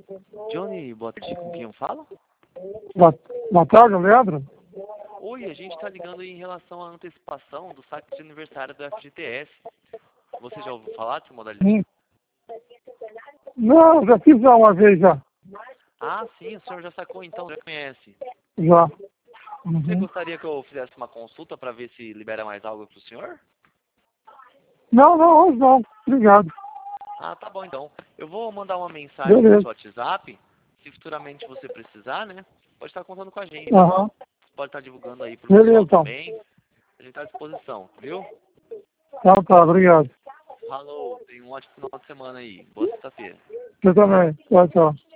Johnny, boa tarde, com quem eu falo? Boa tarde, Leandro. Oi, a gente está ligando em relação à antecipação do saque de aniversário do FGTS. Você já ouviu falar dessa modalidade? Não, já fiz uma vez já. Ah, sim, o senhor já sacou então, já conhece. Já. Você Uhum. gostaria que eu fizesse uma consulta para ver se libera mais algo para o senhor? Não, hoje não. Obrigado. Ah, tá bom então. Eu vou mandar uma mensagem no Beleza. seu WhatsApp. Se futuramente você precisar, né? Pode estar contando com a gente. Aham. Pode estar divulgando aí pro Beleza, pessoal então. também. A gente está à disposição, viu? Tá, obrigado. Falou, tenha um ótimo final de semana aí. Boa sexta-feira. Você também. Tchau.